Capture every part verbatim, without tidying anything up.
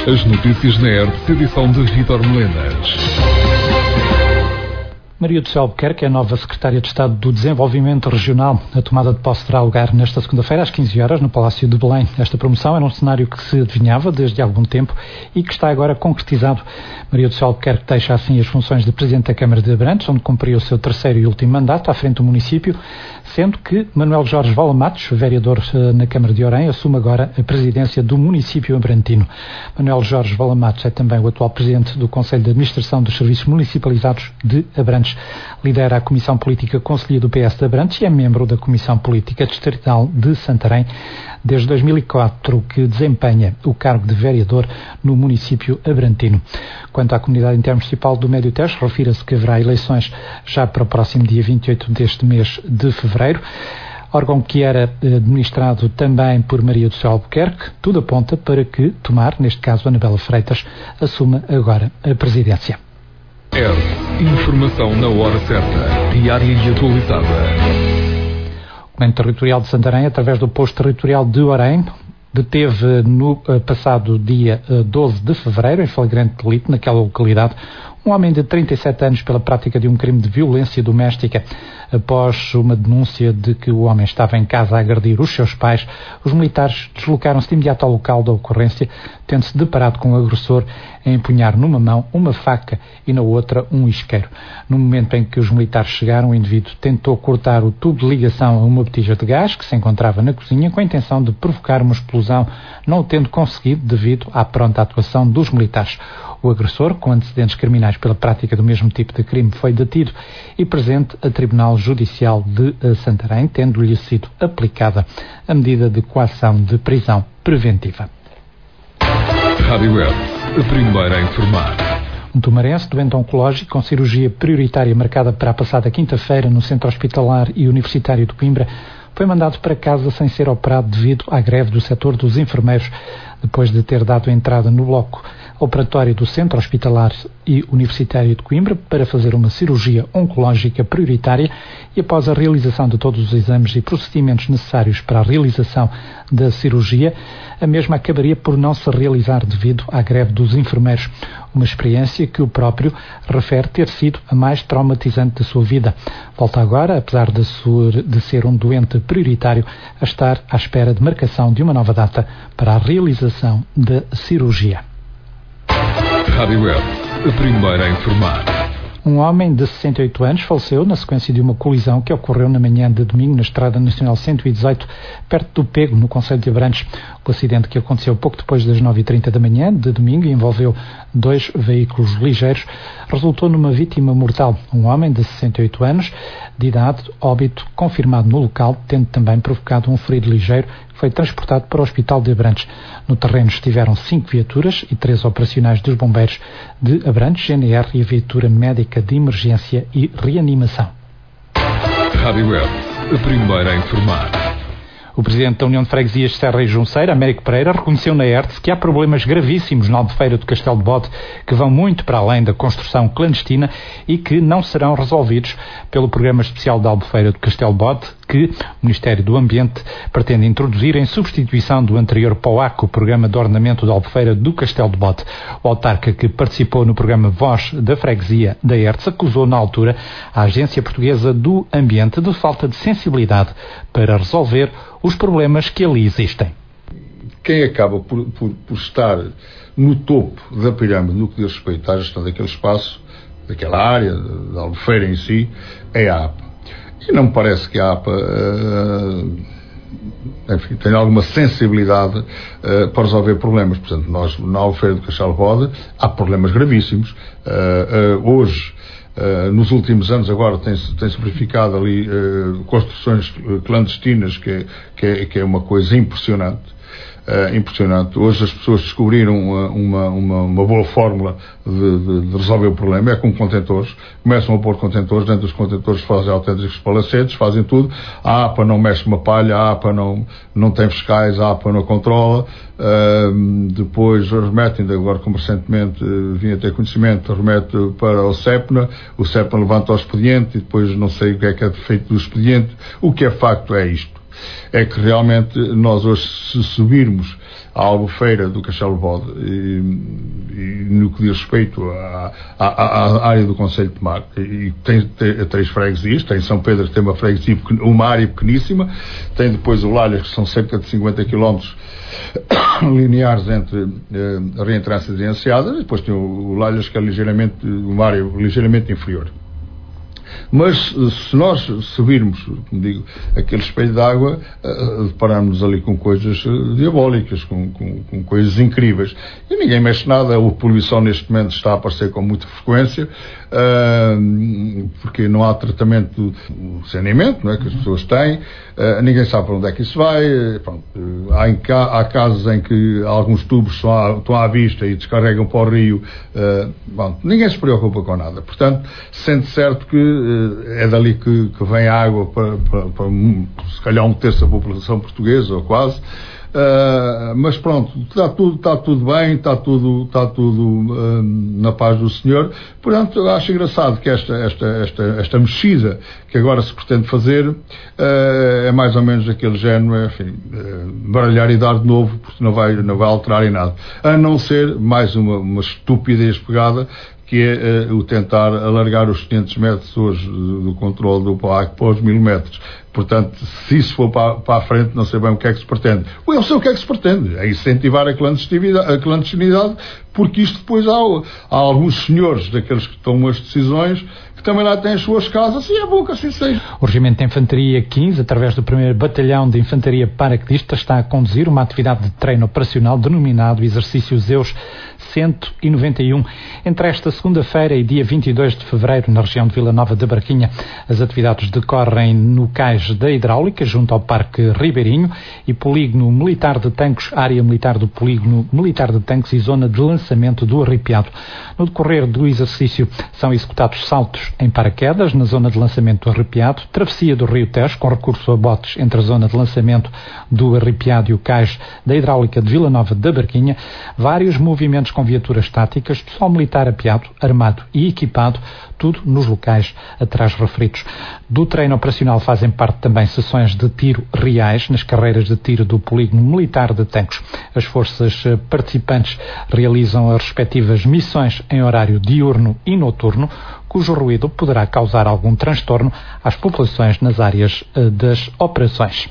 As notícias na E R T, edição de Vítor Melenas. Maria do Céu Albuquerque é a nova Secretária de Estado do Desenvolvimento Regional. A tomada de posse terá lugar nesta segunda-feira às quinze horas no Palácio de Belém. Esta promoção era um cenário que se adivinhava desde há algum tempo e que está agora concretizado. Maria do Céu Albuquerque deixa assim as funções de Presidente da Câmara de Abrantes, onde cumpriu o seu terceiro e último mandato à frente do município, sendo que Manuel Jorge Vala Matos, vereador na Câmara de Orem, assume agora a presidência do município abrantino. Manuel Jorge Vala Matos é também o atual Presidente do Conselho de Administração dos Serviços Municipalizados de Abrantes. Lidera a Comissão Política Conselhia do P S de Abrantes e é membro da Comissão Política Distrital de Santarém. Desde dois mil e quatro que desempenha o cargo de vereador no município abrantino. Quanto à comunidade intermunicipal do Médio Tejo, refira-se que haverá eleições já para o próximo dia vinte e oito deste mês de fevereiro. Órgão que era administrado também por Maria do Céu Albuquerque, tudo aponta para que Tomar, neste caso Anabela Freitas, assuma agora a presidência. E R T, informação na hora certa, diária e atualizada. O Comando Territorial de Santarém, através do Posto Territorial de Orem, deteve no uh, passado dia uh, doze de fevereiro, em flagrante delito, naquela localidade, um homem de trinta e sete anos pela prática de um crime de violência doméstica. Após uma denúncia de que o homem estava em casa a agredir os seus pais, os militares deslocaram-se de imediato ao local da ocorrência, tendo-se deparado com o agressor a empunhar numa mão uma faca e na outra um isqueiro. No momento em que os militares chegaram, o indivíduo tentou cortar o tubo de ligação a uma botija de gás que se encontrava na cozinha com a intenção de provocar uma explosão, não o tendo conseguido devido à pronta atuação dos militares. O agressor, com antecedentes criminais pela prática do mesmo tipo de crime, foi detido e presente a Tribunal Judicial de Santarém, tendo-lhe sido aplicada a medida de coação de prisão preventiva. Rádio E R T, a primeira a informar. Um tomarense doente oncológico com cirurgia prioritária marcada para a passada quinta-feira no Centro Hospitalar e Universitário de Coimbra foi mandado para casa sem ser operado devido à greve do setor dos enfermeiros, depois de ter dado entrada no bloco operatório do Centro Hospitalar e Universitário de Coimbra para fazer uma cirurgia oncológica prioritária e após a realização de todos os exames e procedimentos necessários para a realização da cirurgia, a mesma acabaria por não se realizar devido à greve dos enfermeiros. Uma experiência que o próprio refere ter sido a mais traumatizante da sua vida. Volta agora, apesar de, sur, de ser um doente prioritário, a estar à espera de marcação de uma nova data para a realização da cirurgia. Rádio E R T, a primeira a informar. Um homem de sessenta e oito anos faleceu na sequência de uma colisão que ocorreu na manhã de domingo na Estrada Nacional cento e dezoito, perto do Pego, no concelho de Abrantes. O acidente, que aconteceu pouco depois das nove e trinta da manhã de domingo e envolveu dois veículos ligeiros, resultou numa vítima mortal, um homem de sessenta e oito anos, de idade, óbito confirmado no local, tendo também provocado um ferido ligeiro que foi transportado para o Hospital de Abrantes. No terreno estiveram cinco viaturas e três operacionais dos bombeiros de Abrantes, G N R e a viatura médica de emergência e reanimação. Rádio E R T, a primeira a informar. O Presidente da União de Freguesias de Serra e Junceira, Américo Pereira, reconheceu na E R T que há problemas gravíssimos na Albufeira do Castelo de Bode que vão muito para além da construção clandestina e que não serão resolvidos pelo Programa Especial da Albufeira do Castelo de Bode, que o Ministério do Ambiente pretende introduzir em substituição do anterior POAC, o Programa de Ordenamento da Albufeira do Castelo de Bode. O autarca, que participou no programa Voz da Freguesia da E R T, acusou na altura a Agência Portuguesa do Ambiente de falta de sensibilidade para resolver os problemas que ali existem. Quem acaba por, por, por estar no topo da pirâmide no que diz respeito à gestão daquele espaço, daquela área, da Albufeira em si, é a APA. E não me parece que a APA uh, enfim, tenha alguma sensibilidade uh, para resolver problemas. Portanto, nós na Albufeira do Castelo de Bode há problemas gravíssimos. Uh, uh, hoje, Uh, nos últimos anos agora tem-se, tem-se verificado ali uh, construções clandestinas que é, que, é, que é uma coisa impressionante. Uh, impressionante. Hoje as pessoas descobriram uma, uma, uma, uma boa fórmula de, de, de resolver o problema. É com contentores. Começam a pôr contentores, dentro dos contentores fazem autênticos palacetes, fazem tudo. A APA não mexe uma palha, a APA não, não tem fiscais, a APA não controla. Uh, depois remetem, agora como recentemente uh, vim a ter conhecimento, remete para o SEPNA, o SEPNA levanta o expediente e depois não sei o que é que é feito do expediente. O que é facto é isto. é que realmente nós hoje, se subirmos à Albufeira do Castelo Bode e, e no que diz respeito à, à, à área do Concelho de Tomar, e tem, tem três freguesias, tem São Pedro que tem uma freguesia, uma área pequeníssima, tem depois o Lalhas, que são cerca de cinquenta quilómetros lineares entre eh, a reentrâncias e enseadas, e depois tem o, o Lalhas, que é ligeiramente, uma área ligeiramente inferior. Mas se nós subirmos, como digo, aquele espelho d'água, uh, deparamos ali com coisas uh, diabólicas, com, com, com coisas incríveis. E ninguém mexe nada. A poluição neste momento está a aparecer com muita frequência, uh, porque não há tratamento do saneamento, não é, que as pessoas têm. Uh, ninguém sabe para onde é que isso vai. Pronto, uh, há, em, há casos em que alguns tubos estão à, estão à vista e descarregam para o rio. Uh, bom, ninguém se preocupa com nada. Portanto, sente certo que uh, é dali que, que vem a água para, para, para se calhar um terço da população portuguesa, ou quase. Uh, mas pronto, está tudo, está tudo bem, está tudo, está tudo uh, na paz do Senhor. Portanto, eu acho engraçado que esta, esta, esta, esta mexida que agora se pretende fazer uh, é mais ou menos daquele género, enfim, uh, baralhar e dar de novo, porque não vai, não vai alterar em nada. A não ser mais uma, uma estupidez pegada, que é uh, o tentar alargar os quinhentos metros hoje do, do controle do P A C para os mil metros. Portanto, se isso for para, para a frente, não sei bem o que é que se pretende. Eu sei o que é que se pretende, é incentivar a clandestinidade, a clandestinidade, porque isto depois há, há alguns senhores daqueles que tomam as decisões que também lá têm as suas casas, e é bom que assim seja. O Regimento de Infantaria quinze, através do primeiro Batalhão de Infantaria Paraquedista, está a conduzir uma atividade de treino operacional denominado Exercício Zeus cento e noventa e um. Entre esta segunda-feira e dia vinte e dois de fevereiro, na região de Vila Nova da Barquinha, as atividades decorrem no cais da Hidráulica, junto ao Parque Ribeirinho, e Polígono Militar de Tanques, área militar do Polígono Militar de Tanques e zona de lançamento do Arripiado. No decorrer do exercício são executados saltos em paraquedas na zona de lançamento do Arripiado, travessia do Rio Tejo com recurso a botes entre a zona de lançamento do Arripiado e o cais da Hidráulica de Vila Nova da Barquinha, vários movimentos com viaturas táticas, pessoal militar apeado, armado e equipado, tudo nos locais atrás referidos. Do treino operacional fazem parte também sessões de tiro reais nas carreiras de tiro do Polígono Militar de Tanques. As forças participantes realizam as respectivas missões em horário diurno e noturno, cujo ruído poderá causar algum transtorno às populações nas áreas das operações.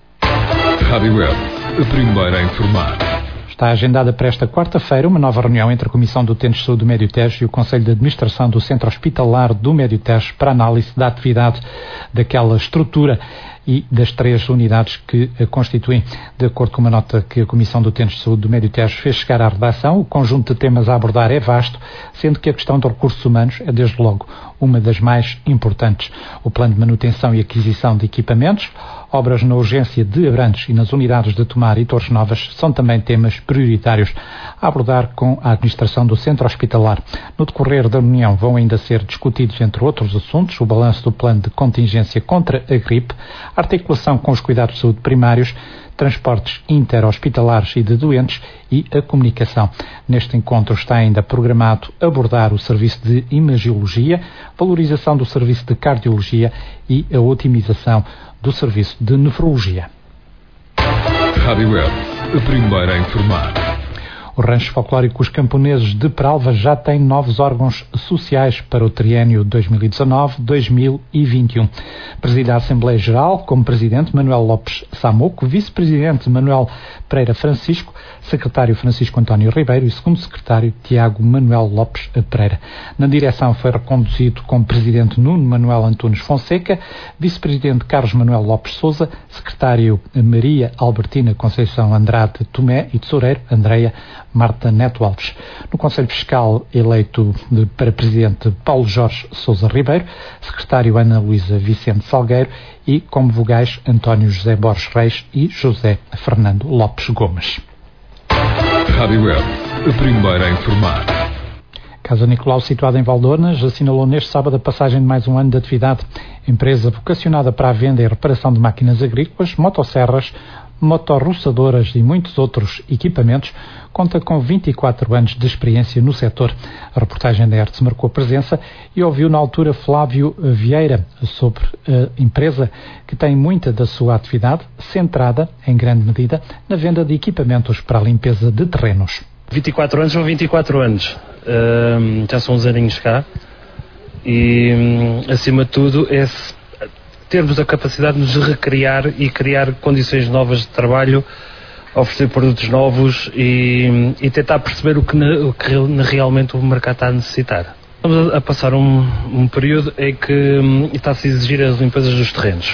Rádio Web, a primeira a informar. Está agendada para esta quarta-feira uma nova reunião entre a Comissão do Utentes de Saúde do Médio Tejo e o Conselho de Administração do Centro Hospitalar do Médio Tejo para análise da atividade daquela estrutura e das três unidades que a constituem. De acordo com uma nota que a Comissão do Utentes de Saúde do Médio Tejo fez chegar à redação, o conjunto de temas a abordar é vasto, sendo que a questão de recursos humanos é, desde logo, uma das mais importantes. O plano de manutenção e aquisição de equipamentos, obras na urgência de Abrantes e nas unidades de Tomar e Torres Novas são também temas prioritários a abordar com a administração do centro hospitalar. No decorrer da reunião vão ainda ser discutidos, entre outros assuntos, o balanço do plano de contingência contra a gripe, a articulação com os cuidados de saúde primários, transportes interhospitalares e de doentes e a comunicação. Neste encontro está ainda programado abordar o serviço de imagiologia, valorização do serviço de cardiologia e a otimização do serviço de nefrologia. Rádio Web, a primeira a informar. O Rancho Folclórico Os Camponeses de Peralva já tem novos órgãos sociais para o triênio dois mil e dezanove a dois mil e vinte e um. Preside a Assembleia Geral como Presidente Manuel Lopes Samoco, Vice-Presidente Manuel Pereira Francisco, Secretário Francisco António Ribeiro e Segundo Secretário Tiago Manuel Lopes Pereira. Na direção foi reconduzido como Presidente Nuno Manuel Antunes Fonseca, Vice-Presidente Carlos Manuel Lopes Sousa, Secretário Maria Albertina Conceição Andrade Tomé e Tesoureiro Andreia Marta Neto Alves. No Conselho Fiscal, eleito de, para Presidente Paulo Jorge Sousa Ribeiro, Secretário Ana Luísa Vicente Salgueiro e como vogais António José Borges Reis e José Fernando Lopes Gomes. Rádio Web, a primeira a informar. Casa Nicolau, situada em Valdornas, assinalou neste sábado a passagem de mais um ano de atividade. Empresa vocacionada para a venda e reparação de máquinas agrícolas, motosserras, motorroçadoras e muitos outros equipamentos, conta com vinte e quatro anos de experiência no setor. A reportagem da Hertz marcou a presença e ouviu na altura Flávio Vieira sobre a empresa que tem muita da sua atividade centrada, em grande medida, na venda de equipamentos para a limpeza de terrenos. vinte e quatro anos ou vinte e quatro anos, uh, já são uns aninhos cá e, um, acima de tudo, é termos a capacidade de nos recriar e criar condições novas de trabalho, oferecer produtos novos e, e tentar perceber o que, ne, o que realmente o mercado está a necessitar. Estamos a, a passar um, um período em que um, está-se a exigir as limpezas dos terrenos.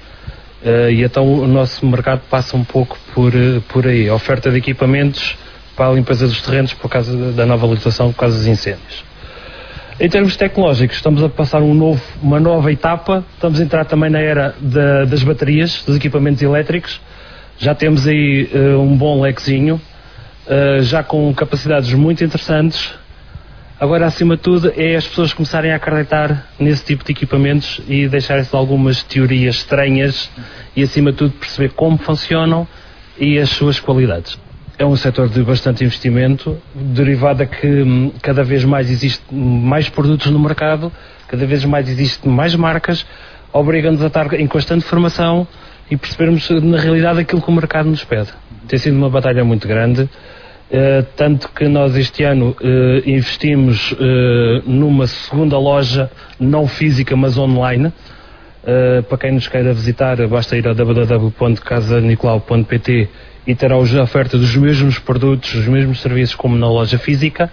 Uh, e então o nosso mercado passa um pouco por, por aí, a oferta de equipamentos para a limpeza dos terrenos por causa da nova legislação, por causa dos incêndios. Em termos tecnológicos, estamos a passar um novo, uma nova etapa, estamos a entrar também na era da, das baterias, dos equipamentos elétricos. Já temos aí uh, um bom lequezinho, uh, já com capacidades muito interessantes. Agora, acima de tudo, é as pessoas começarem a acreditar nesse tipo de equipamentos e deixarem-se de algumas teorias estranhas e, acima de tudo, perceber como funcionam e as suas qualidades. É um setor de bastante investimento, derivado a que hum, cada vez mais existe mais produtos no mercado, cada vez mais existem mais marcas, obriga-nos a estar em constante formação e percebermos na realidade aquilo que o mercado nos pede. Tem sido uma batalha muito grande, uh, tanto que nós este ano uh, investimos uh, numa segunda loja, não física mas online. Uh, para quem nos queira visitar, basta ir a w w w ponto casa nicolau ponto p t e terá hoje a oferta dos mesmos produtos, os mesmos serviços como na loja física,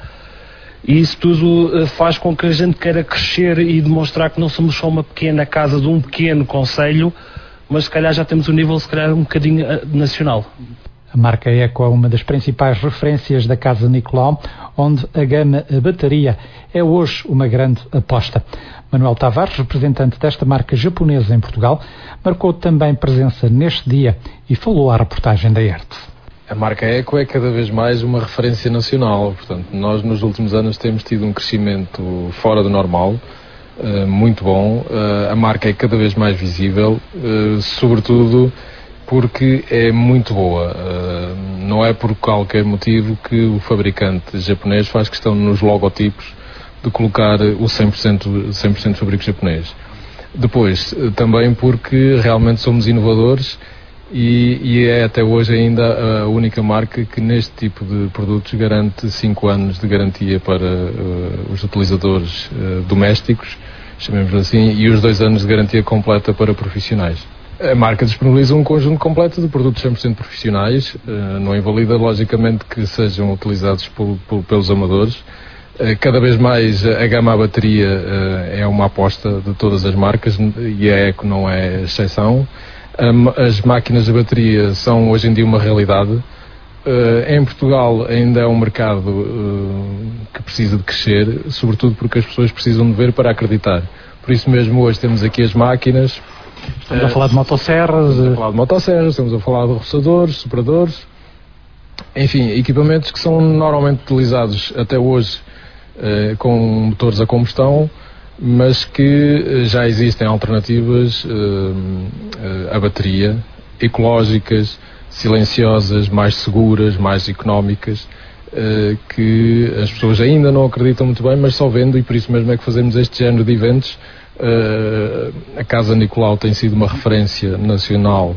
e isso tudo faz com que a gente queira crescer e demonstrar que não somos só uma pequena casa de um pequeno concelho, mas se calhar já temos um nível se calhar um bocadinho nacional. A marca Eco é uma das principais referências da Casa Nicolau, onde a gama a bateria é hoje uma grande aposta. Manuel Tavares, representante desta marca japonesa em Portugal, marcou também presença neste dia e falou à reportagem da Hertz. A marca Eco é cada vez mais uma referência nacional, portanto, nós nos últimos anos temos tido um crescimento fora do normal, uh, muito bom. Uh, a marca é cada vez mais visível, uh, sobretudo porque é muito boa. Uh, não é por qualquer motivo que o fabricante japonês faz questão nos logotipos de colocar o cem por cento, cem por cento fabrico japonês. Depois, também porque realmente somos inovadores e, e é até hoje ainda a única marca que neste tipo de produtos garante cinco anos de garantia para uh, os utilizadores uh, domésticos, chamemos assim, e os dois anos de garantia completa para profissionais. A marca disponibiliza um conjunto completo de produtos cem por cento profissionais, uh, não invalida logicamente que sejam utilizados por, por, pelos amadores. Cada vez mais a gama à bateria uh, é uma aposta de todas as marcas e a Eco não é exceção. Um, as máquinas de bateria são hoje em dia uma realidade. Uh, em Portugal ainda é um mercado uh, que precisa de crescer, sobretudo porque as pessoas precisam de ver para acreditar. Por isso mesmo hoje temos aqui as máquinas. Estamos uh, a falar de motosserras. Estamos a falar de motosserras, estamos a falar de roçadores, sopradores. Enfim, equipamentos que são normalmente utilizados até hoje Uh, com motores a combustão, mas que uh, já existem alternativas uh, uh, à bateria, ecológicas, silenciosas, mais seguras, mais económicas, uh, que as pessoas ainda não acreditam muito bem, mas só vendo, e por isso mesmo é que fazemos este género de eventos. Uh, a Casa Nicolau tem sido uma referência nacional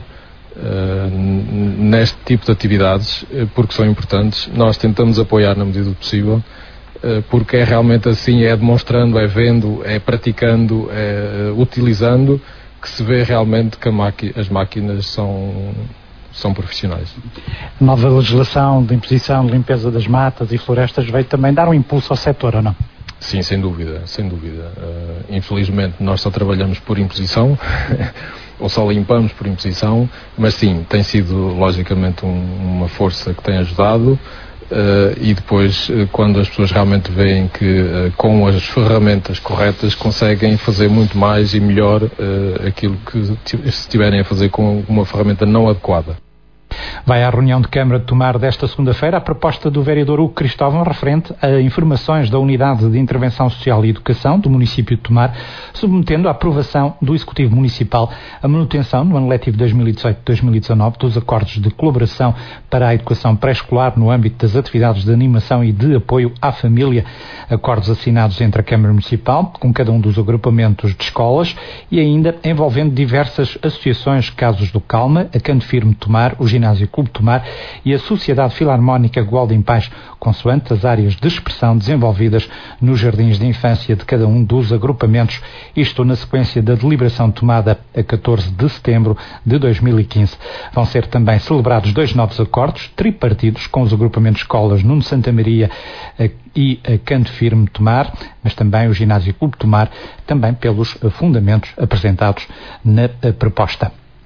uh, neste tipo de atividades, uh, porque são importantes. Nós tentamos apoiar na medida do possível, porque é realmente assim, é demonstrando, é vendo, é praticando, é utilizando, que se vê realmente que a maqui- as máquinas são, são profissionais. A nova legislação de imposição de limpeza das matas e florestas veio também dar um impulso ao setor, ou não? Sim, sem dúvida, sem dúvida. Uh, infelizmente nós só trabalhamos por imposição, ou só limpamos por imposição, mas sim, tem sido logicamente um, uma força que tem ajudado. Uh, e depois, uh, quando as pessoas realmente veem que uh, com as ferramentas corretas conseguem fazer muito mais e melhor uh, aquilo que t- se estiverem a fazer com uma ferramenta não adequada. Vai à reunião de Câmara de Tomar desta segunda-feira a proposta do vereador Hugo Cristóvão referente a informações da Unidade de Intervenção Social e Educação do município de Tomar, submetendo à aprovação do Executivo Municipal a manutenção no ano letivo dois mil e dezoito dois mil e dezanove dos acordos de colaboração para a educação pré-escolar no âmbito das atividades de animação e de apoio à família. Acordos assinados entre a Câmara Municipal, com cada um dos agrupamentos de escolas e ainda envolvendo diversas associações, casos do Calma, a Canto Firme Tomar, o Ginásio Clube Tomar e a Sociedade Filarmónica Gualdim Paz, consoante as áreas de expressão desenvolvidas nos jardins de infância de cada um dos agrupamentos, isto na sequência da deliberação tomada a catorze de setembro de dois mil e quinze. Vão ser também celebrados dois novos acordos tripartidos com os agrupamentos de escolas Nuno Santa Maria e a Canto Firme Tomar, mas também o Ginásio Clube Tomar, também pelos fundamentos apresentados na proposta.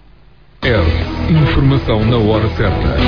R. Informação na hora certa.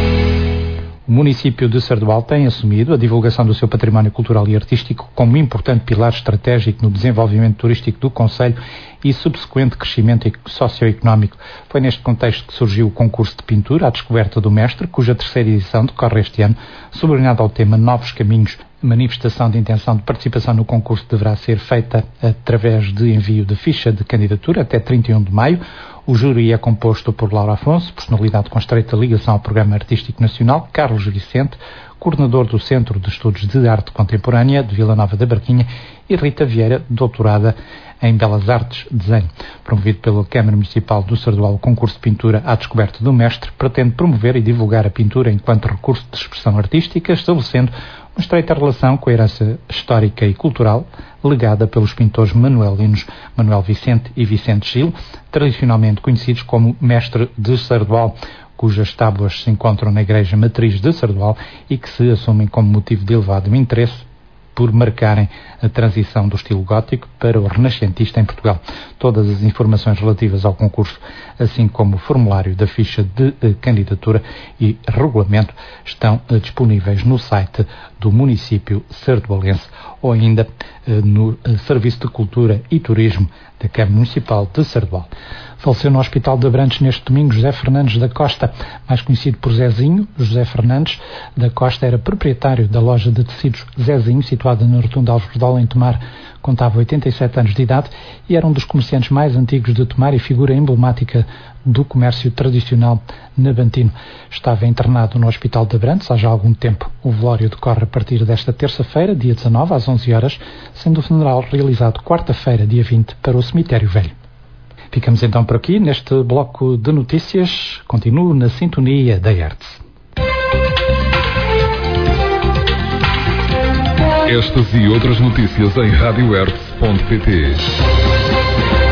O município de Sardual tem assumido a divulgação do seu património cultural e artístico como importante pilar estratégico no desenvolvimento turístico do concelho e subsequente crescimento socioeconómico. Foi neste contexto que surgiu o concurso de pintura à descoberta do mestre, cuja terceira edição decorre este ano, subordinado ao tema Novos Caminhos. A manifestação de intenção de participação no concurso deverá ser feita através de envio de ficha de candidatura até trinta e um de maio. O júri é composto por Laura Afonso, personalidade com estreita ligação ao Programa Artístico Nacional, Carlos Vicente, coordenador do Centro de Estudos de Arte Contemporânea de Vila Nova da Barquinha, e Rita Vieira, doutorada em Belas Artes Desenho. Promovido pela Câmara Municipal do Sardual, o concurso de pintura à descoberta do mestre pretende promover e divulgar a pintura enquanto recurso de expressão artística, estabelecendo uma estreita relação com a herança histórica e cultural legada pelos pintores manuelinos Manuel Vicente e Vicente Gil, tradicionalmente conhecidos como Mestre de Sardual, cujas tábuas se encontram na Igreja Matriz de Sardual e que se assumem como motivo de elevado interesse por marcarem a transição do estilo gótico para o renascentista em Portugal. Todas as informações relativas ao concurso, assim como o formulário da ficha de eh, candidatura e regulamento, estão eh, disponíveis no site do município sardualense ou ainda eh, no eh, Serviço de Cultura e Turismo da Câmara Municipal de Sardual. Faleceu no Hospital de Abrantes neste domingo José Fernandes da Costa, mais conhecido por Zezinho. José Fernandes da Costa era proprietário da loja de tecidos Zezinho, situada na Rotunda Alves Verdal, em Tomar. Contava oitenta e sete anos de idade e era um dos comerciantes mais antigos de Tomar e figura emblemática do comércio tradicional nabantino. Estava internado no Hospital de Abrantes há já algum tempo. O velório decorre a partir desta terça-feira, dia dezanove, às onze horas, sendo o funeral realizado quarta-feira, dia vinte, para o Cemitério Velho. Ficamos então por aqui neste bloco de notícias. Continuo na sintonia da Hertz. Estas e outras notícias em rádio hertz ponto pt.